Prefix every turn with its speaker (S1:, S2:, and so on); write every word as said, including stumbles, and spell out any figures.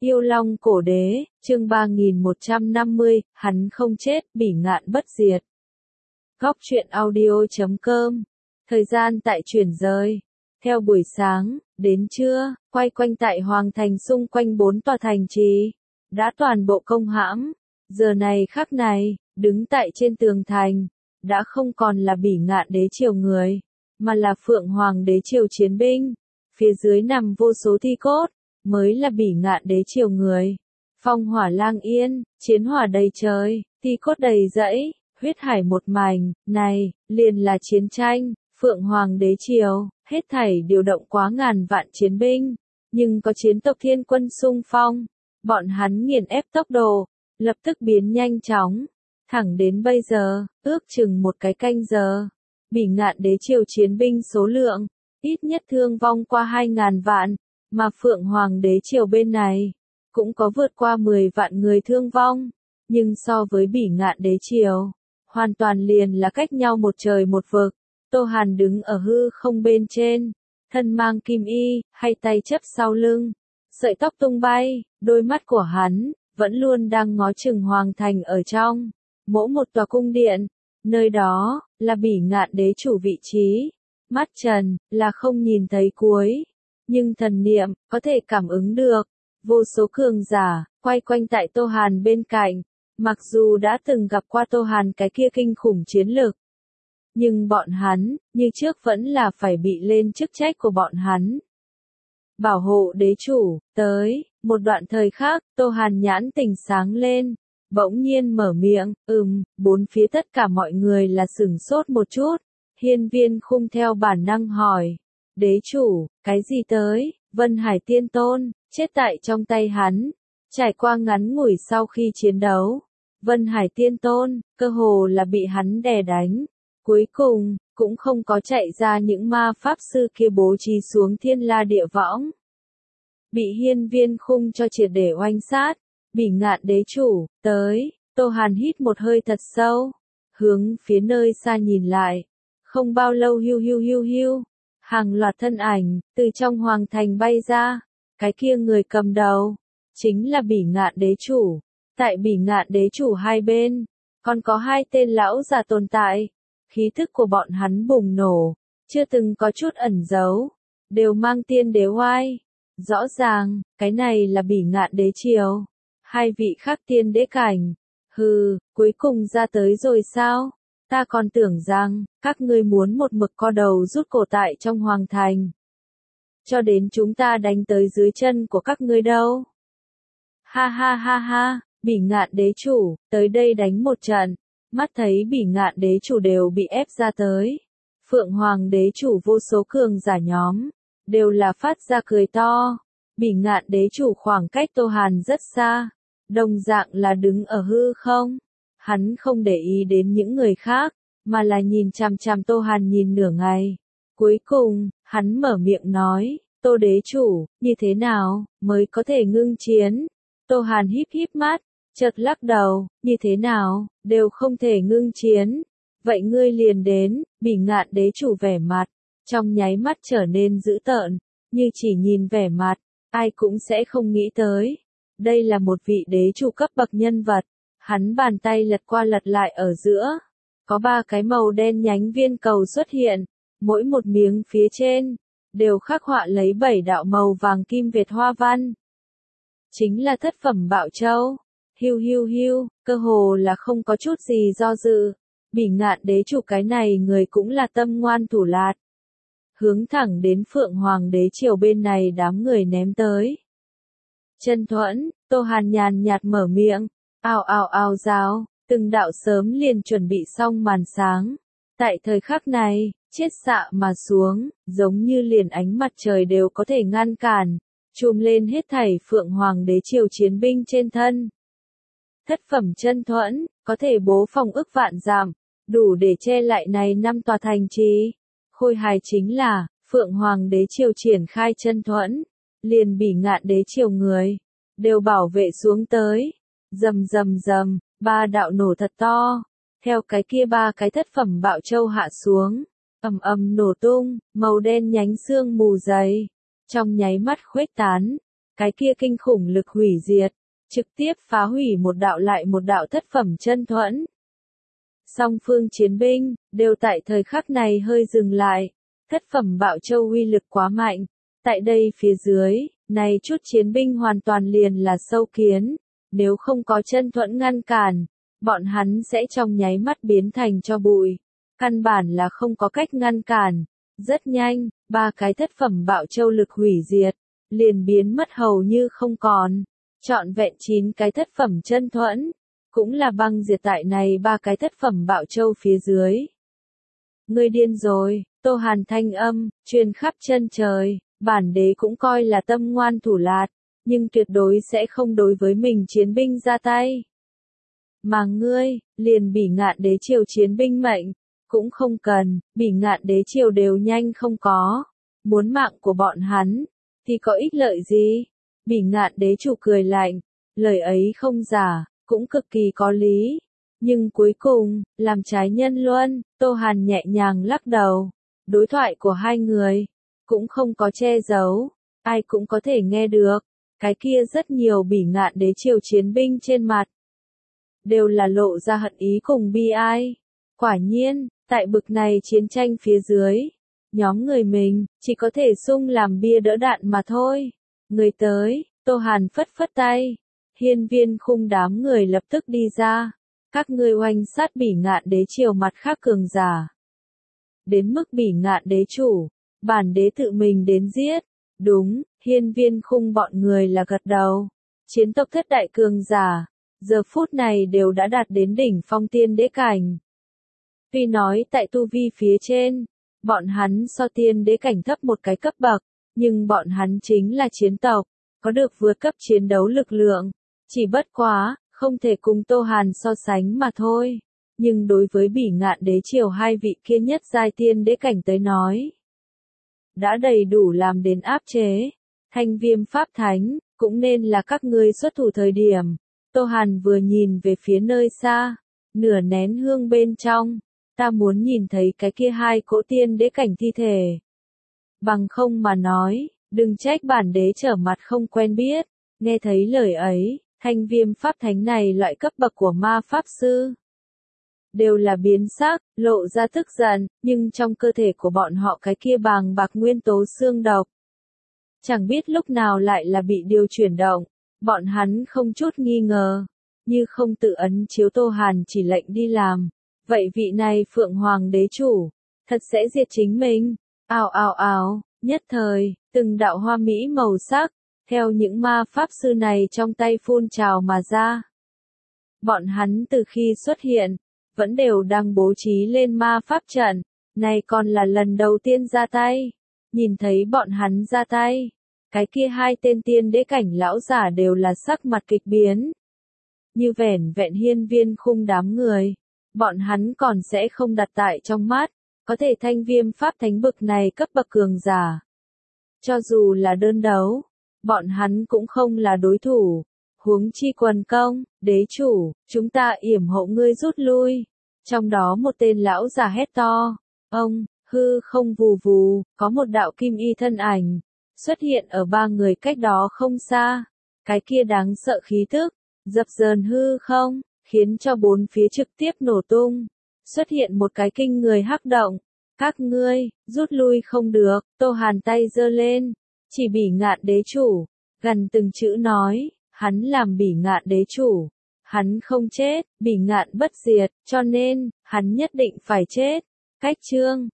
S1: Yêu Long Cổ Đế, chương ba nghìn một trăm năm mươi, hắn không chết, bỉ ngạn bất diệt. Góc truyện audio chấm com. Thời gian tại chuyển rời. Theo buổi sáng, đến trưa, quay quanh tại Hoàng Thành xung quanh bốn tòa thành trì. Đã toàn bộ công hãm. Giờ này khắc này, đứng tại trên tường thành. Đã không còn là bỉ ngạn đế triều người. Mà là Phượng Hoàng đế triều chiến binh. Phía dưới nằm vô số thi cốt. Mới là bỉ ngạn đế triều người. Phong hỏa lang yên, chiến hỏa đầy trời, thi cốt đầy dẫy, huyết hải một mảnh, này, liền là chiến tranh, Phượng Hoàng đế triều, hết thảy điều động quá ngàn vạn chiến binh, nhưng có chiến tộc thiên quân xung phong, bọn hắn nghiền ép tốc độ, lập tức biến nhanh chóng, thẳng đến bây giờ, ước chừng một cái canh giờ, bỉ ngạn đế triều chiến binh số lượng, ít nhất thương vong qua hai ngàn vạn. Mà Phượng Hoàng đế triều bên này, cũng có vượt qua mười vạn người thương vong, nhưng so với bỉ ngạn đế triều, hoàn toàn liền là cách nhau một trời một vực. Tô Hàn đứng ở hư không bên trên, thân mang kim y, hay tay chấp sau lưng, sợi tóc tung bay, đôi mắt của hắn, vẫn luôn đang ngó chừng Hoàng Thành ở trong, mỗi một tòa cung điện, nơi đó, là bỉ ngạn đế chủ vị trí, mắt trần, là không nhìn thấy cuối. Nhưng thần niệm, có thể cảm ứng được, vô số cường giả, quay quanh tại Tô Hàn bên cạnh, mặc dù đã từng gặp qua Tô Hàn cái kia kinh khủng chiến lực. Nhưng bọn hắn, như trước vẫn là phải bị lên chức trách của bọn hắn. Bảo hộ đế chủ, tới, một đoạn thời khác, Tô Hàn nhãn tình sáng lên, bỗng nhiên mở miệng, ừm, bốn phía tất cả mọi người là sửng sốt một chút, Hiên Viên Khung theo bản năng hỏi. Đế chủ, cái gì tới, Vân Hải Tiên Tôn, chết tại trong tay hắn. Trải qua ngắn ngủi sau khi chiến đấu, Vân Hải Tiên Tôn, cơ hồ là bị hắn đè đánh. Cuối cùng, cũng không có chạy ra những ma pháp sư kia bố trí xuống thiên la địa võng. Bị Hiên Viên Khung cho triệt để oanh sát, bỉ ngạn đế chủ, tới, Tô Hàn hít một hơi thật sâu, hướng phía nơi xa nhìn lại. Không bao lâu hiu hiu hiu hiu. Hàng loạt thân ảnh, từ trong hoàng thành bay ra, cái kia người cầm đầu, chính là bỉ ngạn đế chủ. Tại bỉ ngạn đế chủ hai bên, còn có hai tên lão già tồn tại, khí thức của bọn hắn bùng nổ, chưa từng có chút ẩn giấu, đều mang tiên đế oai. Rõ ràng, cái này là bỉ ngạn đế triều, hai vị khác tiên đế cảnh, hừ, cuối cùng ra tới rồi sao? Ta còn tưởng rằng, các ngươi muốn một mực co đầu rút cổ tại trong hoàng thành. Cho đến chúng ta đánh tới dưới chân của các ngươi đâu. Ha ha ha ha, bỉ ngạn đế chủ, tới đây đánh một trận. Mắt thấy bỉ ngạn đế chủ đều bị ép ra tới. Phượng Hoàng đế chủ vô số cường giả nhóm, đều là phát ra cười to. Bỉ ngạn đế chủ khoảng cách Tô Hàn rất xa, đồng dạng là đứng ở hư không. Hắn không để ý đến những người khác, mà là nhìn chằm chằm Tô Hàn nhìn nửa ngày. Cuối cùng, hắn mở miệng nói, Tô đế chủ, như thế nào, mới có thể ngưng chiến? Tô Hàn híp híp mắt, chợt lắc đầu, như thế nào, đều không thể ngưng chiến. Vậy ngươi liền đến, bỉ ngạn đế chủ vẻ mặt, trong nháy mắt trở nên dữ tợn, như chỉ nhìn vẻ mặt, ai cũng sẽ không nghĩ tới. Đây là một vị đế chủ cấp bậc nhân vật. Hắn bàn tay lật qua lật lại ở giữa, có ba cái màu đen nhánh viên cầu xuất hiện, mỗi một miếng phía trên, đều khắc họa lấy bảy đạo màu vàng kim Việt hoa văn. Chính là thất phẩm Bảo Châu, hiu hiu hiu, cơ hồ là không có chút gì do dự, bỉ ngạn đế chủ cái này người cũng là tâm ngoan thủ lạt. Hướng thẳng đến Phượng Hoàng đế triều bên này đám người ném tới. Chân thuẫn, Tô Hàn nhàn nhạt mở miệng. Ào ào ào rào, từng đạo sớm liền chuẩn bị xong màn sáng. Tại thời khắc này, chiết xạ mà xuống, giống như liền ánh mặt trời đều có thể ngăn cản, chùm lên hết thảy Phượng Hoàng đế triều chiến binh trên thân. Thất phẩm chân thuẫn, có thể bố phòng ức vạn giảm, đủ để che lại này năm tòa thành trì. Khôi hài chính là, Phượng Hoàng đế triều triển khai chân thuẫn, liền bỉ ngạn đế triều người, đều bảo vệ xuống tới. Rầm rầm rầm, ba đạo nổ thật to, theo cái kia ba cái thất phẩm Bảo Châu hạ xuống, ầm ầm nổ tung, màu đen nhánh sương mù dày, trong nháy mắt khuếch tán, Cái kia kinh khủng lực hủy diệt, trực tiếp phá hủy một đạo lại một đạo thất phẩm chân thuẫn. Song phương chiến binh, đều tại thời khắc này hơi dừng lại. Thất phẩm bạo châu uy lực quá mạnh. Tại đây phía dưới, này chút chiến binh hoàn toàn liền là sâu kiến. Nếu không có chân thuẫn ngăn cản, bọn hắn sẽ trong nháy mắt biến thành cho bụi. Căn bản là không có cách ngăn cản. Rất nhanh, ba cái thất phẩm bạo châu lực hủy diệt, liền biến mất hầu như không còn. Trọn vẹn chín cái thất phẩm chân thuẫn, cũng là băng diệt tại này ba cái thất phẩm bạo châu phía dưới. Ngươi điên rồi, Tô Hàn thanh âm, truyền khắp chân trời, bản đế cũng coi là tâm ngoan thủ lạt, nhưng tuyệt đối sẽ không đối với mình chiến binh ra tay. Mà ngươi, liền Bỉ Ngạn đế triều chiến binh mệnh, cũng không cần, Bỉ Ngạn đế triều đều nhanh không có. Muốn mạng của bọn hắn, thì có ích lợi gì? Bỉ Ngạn đế chủ cười lạnh, lời ấy không giả, cũng cực kỳ có lý. Nhưng cuối cùng, làm trái nhân luân, Tô Hàn nhẹ nhàng lắc đầu. Đối thoại của hai người, cũng không có che giấu, ai cũng có thể nghe được. Cái kia rất nhiều Bỉ Ngạn đế triều chiến binh trên mặt, đều là lộ ra hận ý cùng bi ai. Quả nhiên, tại bực này chiến tranh phía dưới, nhóm người mình, chỉ có thể sung làm bia đỡ đạn mà thôi. Người tới, Tô Hàn phất phất tay. Hiên Viên Khung đám người lập tức đi ra. Các ngươi oanh sát Bỉ Ngạn đế triều mặt khác cường giả. Đến mức Bỉ Ngạn đế chủ, bản đế tự mình đến giết. Đúng, Hiên Viên Khung bọn người là gật đầu. Chiến tộc thất đại cường giả, giờ phút này đều đã đạt đến đỉnh phong tiên đế cảnh. Tuy nói tại tu vi phía trên, bọn hắn so tiên đế cảnh thấp một cái cấp bậc, nhưng bọn hắn chính là chiến tộc, có được vượt cấp chiến đấu lực lượng. Chỉ bất quá, không thể cùng Tô Hàn so sánh mà thôi. Nhưng đối với Bỉ Ngạn đế triều hai vị kia nhất giai tiên đế cảnh tới nói, đã đầy đủ làm đến áp chế. Thanh Viêm Pháp Thánh, cũng nên là các ngươi xuất thủ thời điểm. Tô Hàn vừa nhìn về phía nơi xa, nửa nén hương bên trong, ta muốn nhìn thấy cái kia hai cỗ tiên đế cảnh thi thể. Bằng không mà nói, đừng trách bản đế trở mặt không quen biết. Nghe thấy lời ấy, Thanh Viêm Pháp Thánh này loại cấp bậc của ma pháp sư, đều là biến sắc, lộ ra tức giận, nhưng trong cơ thể của bọn họ cái kia bàng bạc nguyên tố xương độc, chẳng biết lúc nào lại là bị điều chuyển động. Bọn hắn không chút nghi ngờ, như không tự ấn chiếu Tô Hàn chỉ lệnh đi làm, vậy vị này Phượng Hoàng đế chủ, thật sẽ diệt chính mình. Ào ào ào, nhất thời, từng đạo hoa mỹ màu sắc, theo những ma pháp sư này trong tay phun trào mà ra. Bọn hắn từ khi xuất hiện, vẫn đều đang bố trí lên ma pháp trận, này còn là lần đầu tiên ra tay. Nhìn thấy bọn hắn ra tay, cái kia hai tên tiên đế cảnh lão giả đều là sắc mặt kịch biến. Như vẻn vẹn Hiên Viên Khung đám người, bọn hắn còn sẽ không đặt tại trong mắt, có thể Thanh Viêm Pháp Thánh bực này cấp bậc cường giả. Cho dù là đơn đấu, bọn hắn cũng không là đối thủ. Huống chi quần công, đế chủ, chúng ta yểm hộ ngươi rút lui. Trong đó một tên lão già hét to, ông, hư không vù vù, có một đạo kim y thân ảnh, xuất hiện ở ba người cách đó không xa. Cái kia đáng sợ khí tức, dập dờn hư không, khiến cho bốn phía trực tiếp nổ tung. Xuất hiện một cái kinh người hắc động. Các ngươi, rút lui không được. Tô Hàn tay giơ lên, chỉ Bỉ Ngạn đế chủ, gần từng chữ nói, hắn làm Bỉ Ngạn đế chủ. Hắn không chết, Bỉ Ngạn bất diệt, cho nên, hắn nhất định phải chết. Cách chương